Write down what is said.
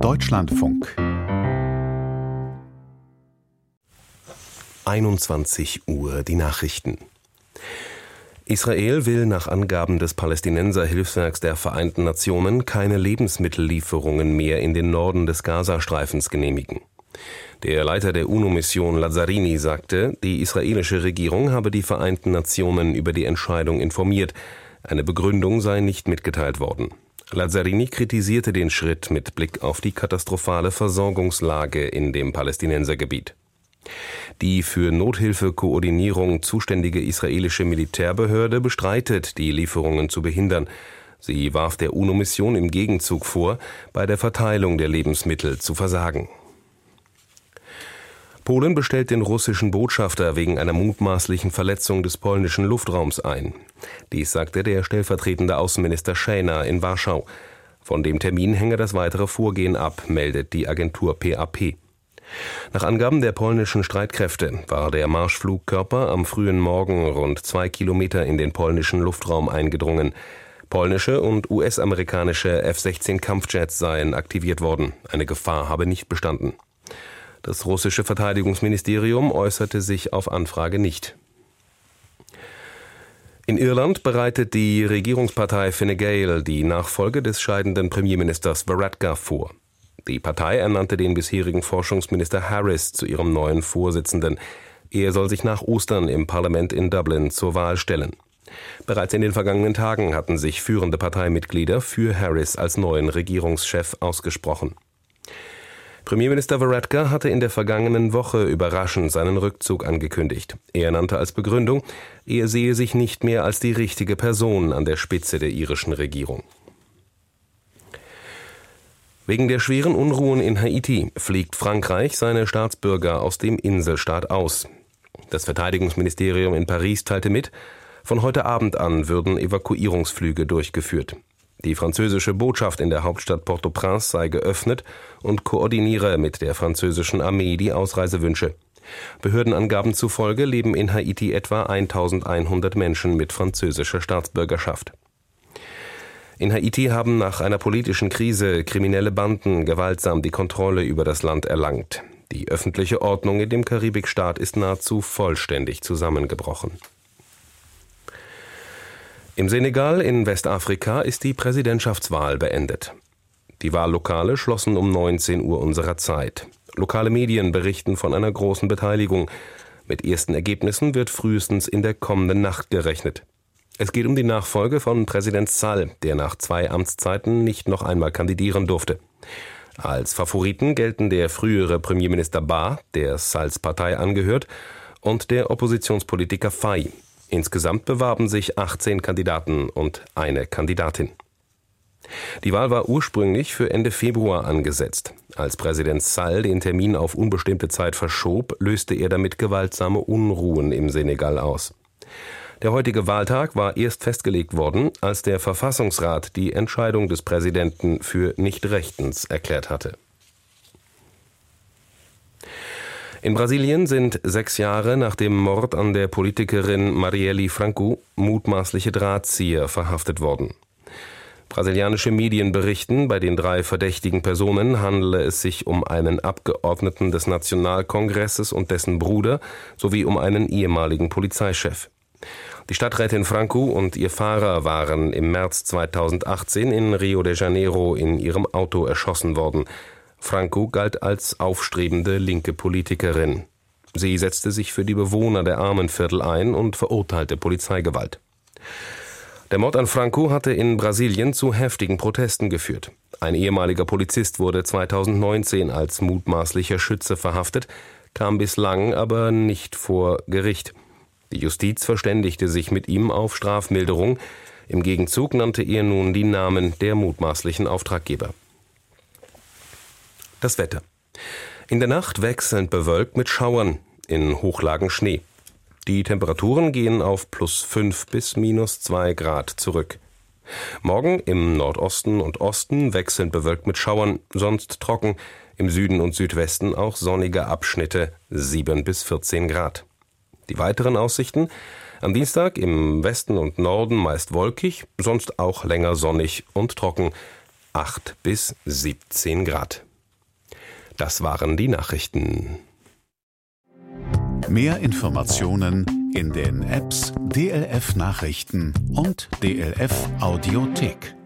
Deutschlandfunk 21 Uhr, die Nachrichten. Israel will nach Angaben des Palästinenser-Hilfswerks der Vereinten Nationen keine Lebensmittellieferungen mehr in den Norden des Gazastreifens genehmigen. Der Leiter der UNO-Mission Lazzarini sagte, die israelische Regierung habe die Vereinten Nationen über die Entscheidung informiert. Eine Begründung sei nicht mitgeteilt worden. Lazzarini kritisierte den Schritt mit Blick auf die katastrophale Versorgungslage in dem Palästinensergebiet. Die für Nothilfekoordinierung zuständige israelische Militärbehörde bestreitet, die Lieferungen zu behindern. Sie warf der UNO-Mission im Gegenzug vor, bei der Verteilung der Lebensmittel zu versagen. Polen bestellt den russischen Botschafter wegen einer mutmaßlichen Verletzung des polnischen Luftraums ein. Dies sagte der stellvertretende Außenminister Szejna in Warschau. Von dem Termin hänge das weitere Vorgehen ab, meldet die Agentur PAP. Nach Angaben der polnischen Streitkräfte war der Marschflugkörper am frühen Morgen rund 2 Kilometer in den polnischen Luftraum eingedrungen. Polnische und US-amerikanische F-16-Kampfjets seien aktiviert worden. Eine Gefahr habe nicht bestanden. Das russische Verteidigungsministerium äußerte sich auf Anfrage nicht. In Irland bereitet die Regierungspartei Fine Gael die Nachfolge des scheidenden Premierministers Varadkar vor. Die Partei ernannte den bisherigen Forschungsminister Harris zu ihrem neuen Vorsitzenden. Er soll sich nach Ostern im Parlament in Dublin zur Wahl stellen. Bereits in den vergangenen Tagen hatten sich führende Parteimitglieder für Harris als neuen Regierungschef ausgesprochen. Premierminister Varadkar hatte in der vergangenen Woche überraschend seinen Rückzug angekündigt. Er nannte als Begründung, er sehe sich nicht mehr als die richtige Person an der Spitze der irischen Regierung. Wegen der schweren Unruhen in Haiti fliegt Frankreich seine Staatsbürger aus dem Inselstaat aus. Das Verteidigungsministerium in Paris teilte mit, von heute Abend an würden Evakuierungsflüge durchgeführt. Die französische Botschaft in der Hauptstadt Port-au-Prince sei geöffnet und koordiniere mit der französischen Armee die Ausreisewünsche. Behördenangaben zufolge leben in Haiti etwa 1100 Menschen mit französischer Staatsbürgerschaft. In Haiti haben nach einer politischen Krise kriminelle Banden gewaltsam die Kontrolle über das Land erlangt. Die öffentliche Ordnung in dem Karibikstaat ist nahezu vollständig zusammengebrochen. Im Senegal in Westafrika ist die Präsidentschaftswahl beendet. Die Wahllokale schlossen um 19 Uhr unserer Zeit. Lokale Medien berichten von einer großen Beteiligung. Mit ersten Ergebnissen wird frühestens in der kommenden Nacht gerechnet. Es geht um die Nachfolge von Präsident Sall, der nach 2 Amtszeiten nicht noch einmal kandidieren durfte. Als Favoriten gelten der frühere Premierminister Ba, der Salls Partei angehört, und der Oppositionspolitiker Faye. Insgesamt bewarben sich 18 Kandidaten und eine Kandidatin. Die Wahl war ursprünglich für Ende Februar angesetzt. Als Präsident Sall den Termin auf unbestimmte Zeit verschob, löste er damit gewaltsame Unruhen im Senegal aus. Der heutige Wahltag war erst festgelegt worden, als der Verfassungsrat die Entscheidung des Präsidenten für nicht rechtens erklärt hatte. In Brasilien sind 6 Jahre nach dem Mord an der Politikerin Marielle Franco mutmaßliche Drahtzieher verhaftet worden. Brasilianische Medien berichten, bei den 3 verdächtigen Personen handele es sich um einen Abgeordneten des Nationalkongresses und dessen Bruder sowie um einen ehemaligen Polizeichef. Die Stadträtin Franco und ihr Fahrer waren im März 2018 in Rio de Janeiro in ihrem Auto erschossen worden. Franco galt als aufstrebende linke Politikerin. Sie setzte sich für die Bewohner der Armenviertel ein und verurteilte Polizeigewalt. Der Mord an Franco hatte in Brasilien zu heftigen Protesten geführt. Ein ehemaliger Polizist wurde 2019 als mutmaßlicher Schütze verhaftet, kam bislang aber nicht vor Gericht. Die Justiz verständigte sich mit ihm auf Strafmilderung. Im Gegenzug nannte er nun die Namen der mutmaßlichen Auftraggeber. Das Wetter. In der Nacht wechselnd bewölkt mit Schauern, in Hochlagen Schnee. Die Temperaturen gehen auf +5 bis -2 Grad zurück. Morgen im Nordosten und Osten wechselnd bewölkt mit Schauern, sonst trocken. Im Süden und Südwesten auch sonnige Abschnitte, 7 bis 14 Grad. Die weiteren Aussichten: am Dienstag im Westen und Norden meist wolkig, sonst auch länger sonnig und trocken, 8 bis 17 Grad. Das waren die Nachrichten. Mehr Informationen in den Apps DLF Nachrichten und DLF Audiothek.